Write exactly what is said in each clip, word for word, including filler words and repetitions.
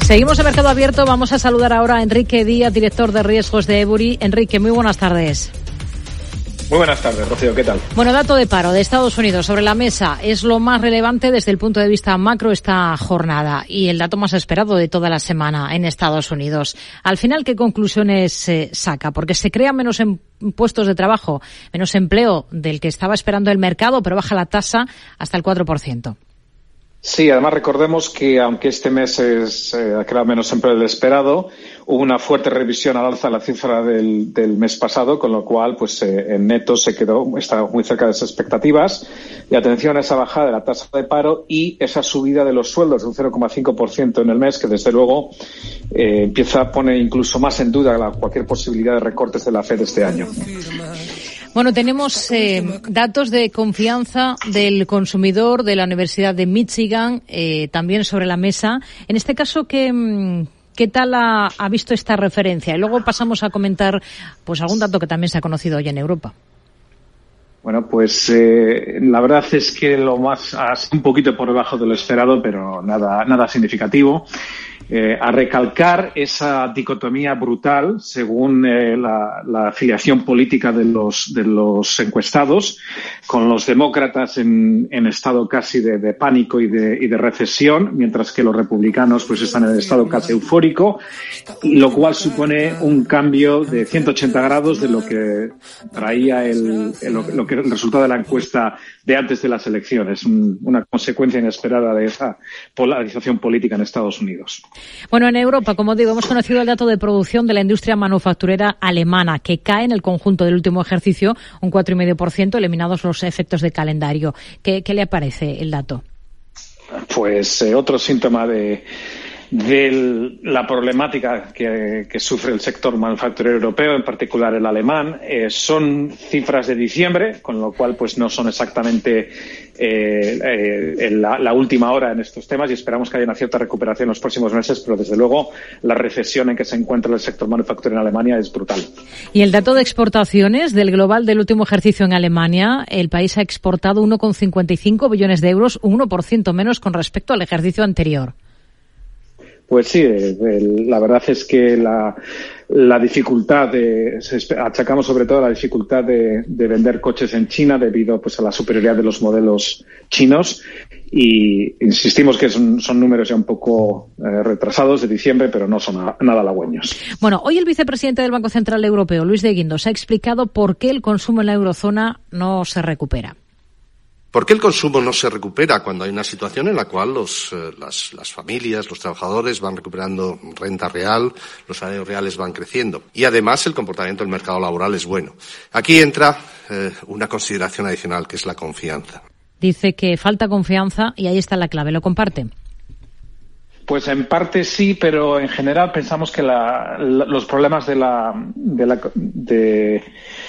Seguimos en Mercado Abierto. Vamos a saludar ahora a Enrique Díaz, director de riesgos de Ebury. Enrique, muy buenas tardes. Muy buenas tardes, Rocío, ¿qué tal? Bueno, dato de paro de Estados Unidos sobre la mesa. Es lo más relevante desde el punto de vista macro esta jornada y el dato más esperado de toda la semana en Estados Unidos. Al final, ¿qué conclusiones se eh, saca? Porque se crean menos em- puestos de trabajo, menos empleo del que estaba esperando el mercado, pero baja la tasa hasta el cuatro por ciento. Sí, además recordemos que aunque este mes es, eh, ha creado menos empleo del esperado, hubo una fuerte revisión al alza de la cifra del, del mes pasado, con lo cual, pues eh, en neto se quedó, está muy cerca de esas expectativas. Y atención a esa bajada de la tasa de paro y esa subida de los sueldos de un cero coma cinco por ciento en el mes, que desde luego eh, empieza a poner incluso más en duda la, cualquier posibilidad de recortes de la Fed este año. Bueno, tenemos eh, datos de confianza del consumidor de la Universidad de Michigan eh, también sobre la mesa. En este caso, ¿qué, qué tal ha, ha visto esta referencia? Y luego pasamos a comentar pues algún dato que también se ha conocido hoy en Europa. Bueno, pues eh, la verdad es que lo más, un poquito por debajo de lo esperado, pero nada, nada significativo. Eh, a recalcar esa dicotomía brutal según eh, la, la afiliación política de los, de los encuestados, con los demócratas en, en estado casi de, de pánico y de, y de recesión, mientras que los republicanos pues están en estado casi eufórico, y lo cual supone un cambio de ciento ochenta grados de lo que traía el, el, lo que el resultado de la encuesta de antes de las elecciones, un, una consecuencia inesperada de esa polarización política en Estados Unidos. Bueno, en Europa, como digo, hemos conocido el dato de producción de la industria manufacturera alemana, que cae en el conjunto del último ejercicio un cuatro coma cinco por ciento, eliminados los efectos de calendario. ¿Qué, qué le parece el dato? Pues eh, otro síntoma de de la problemática que, que sufre el sector manufacturero europeo, en particular el alemán. Eh, son cifras de diciembre, con lo cual pues no son exactamente eh, eh, la, la última hora en estos temas, y esperamos que haya una cierta recuperación en los próximos meses, pero desde luego la recesión en que se encuentra el sector manufacturero en Alemania es brutal. Y el dato de exportaciones del global del último ejercicio en Alemania, el país ha exportado uno coma cincuenta y cinco billones de euros, un uno por ciento menos con respecto al ejercicio anterior. Pues sí, la verdad es que la, la dificultad de, achacamos sobre todo la dificultad de, de vender coches en China debido pues a la superioridad de los modelos chinos, y insistimos que son, son números ya un poco eh, retrasados de diciembre, pero no son a, nada halagüeños. Bueno, hoy el vicepresidente del Banco Central Europeo, Luis de Guindos, ha explicado por qué el consumo en la eurozona no se recupera. ¿Por qué el consumo no se recupera cuando hay una situación en la cual los, eh, las, las familias, los trabajadores van recuperando renta real, los salarios reales van creciendo? Y además el comportamiento del mercado laboral es bueno. Aquí entra eh, una consideración adicional, que es la confianza. Dice que falta confianza y ahí está la clave. ¿Lo comparte? Pues en parte sí, pero en general pensamos que la, la, los problemas de la, de la, de,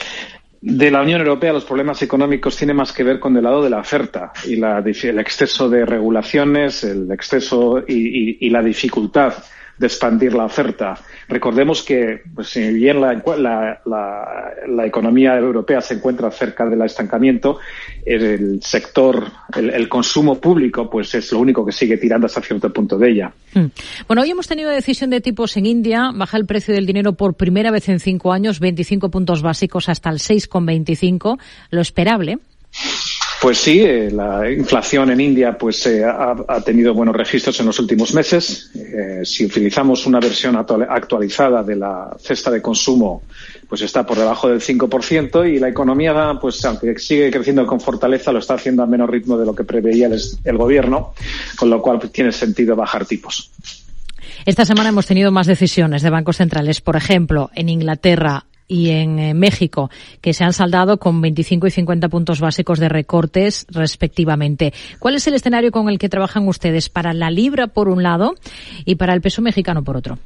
de la Unión Europea, los problemas económicos, tienen más que ver con el lado de la oferta y la, el exceso de regulaciones, el exceso y, y, y la dificultad de expandir la oferta. Recordemos que, pues, si bien la, la, la, la economía europea se encuentra cerca del estancamiento, el sector, el, el consumo público, pues es lo único que sigue tirando hasta cierto punto de ella. Mm. Bueno, hoy hemos tenido decisión de tipos en India, baja el precio del dinero por primera vez en cinco años, veinticinco puntos básicos hasta el seis coma veinticinco, lo esperable. Pues sí, eh, la inflación en India pues eh, ha, ha tenido buenos registros en los últimos meses. Eh, si utilizamos una versión actualizada de la cesta de consumo, pues está por debajo del cinco por ciento, y la economía, pues aunque sigue creciendo con fortaleza, lo está haciendo a menos ritmo de lo que preveía el, el gobierno, con lo cual pues, tiene sentido bajar tipos. Esta semana hemos tenido más decisiones de bancos centrales, por ejemplo, en Inglaterra y en eh, México, que se han saldado con veinticinco y cincuenta puntos básicos de recortes respectivamente. ¿Cuál es el escenario con el que trabajan ustedes para la libra por un lado y para el peso mexicano por otro?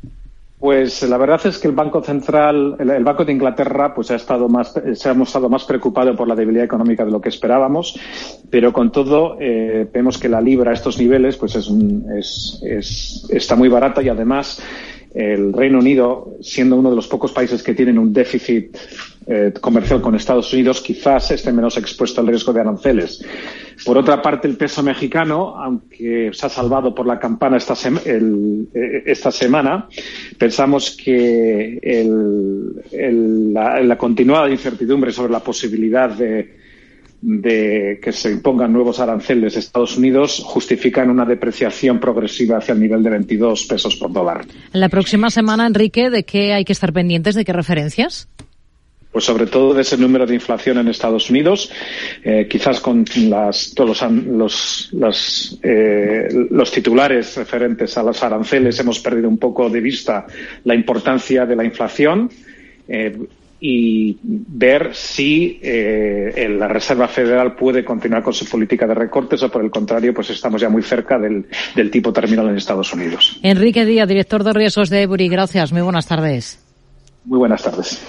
Pues la verdad es que el Banco Central, el, el Banco de Inglaterra, pues ha estado más, se ha mostrado más preocupado por la debilidad económica de lo que esperábamos, pero con todo eh, vemos que la libra a estos niveles pues es, un, es, es está muy barata, y además el Reino Unido, siendo uno de los pocos países que tienen un déficit eh, comercial con Estados Unidos, quizás esté menos expuesto al riesgo de aranceles. Por otra parte, el peso mexicano, aunque se ha salvado por la campana esta, sema, el, esta semana, pensamos que el, el, la, la continuada incertidumbre sobre la posibilidad de de que se impongan nuevos aranceles de Estados Unidos justifican una depreciación progresiva hacia el nivel de veintidós pesos por dólar. La próxima semana, Enrique, ¿de qué hay que estar pendientes? ¿De qué referencias? Pues sobre todo de ese número de inflación en Estados Unidos, eh, quizás con las, todos los, los, los, eh, los titulares referentes a los aranceles hemos perdido un poco de vista la importancia de la inflación. Eh, y ver si eh, la Reserva Federal puede continuar con su política de recortes o, por el contrario, pues estamos ya muy cerca del, del tipo terminal en Estados Unidos. Enrique Díaz, director de riesgos de Ebury, gracias. Muy buenas tardes. Muy buenas tardes.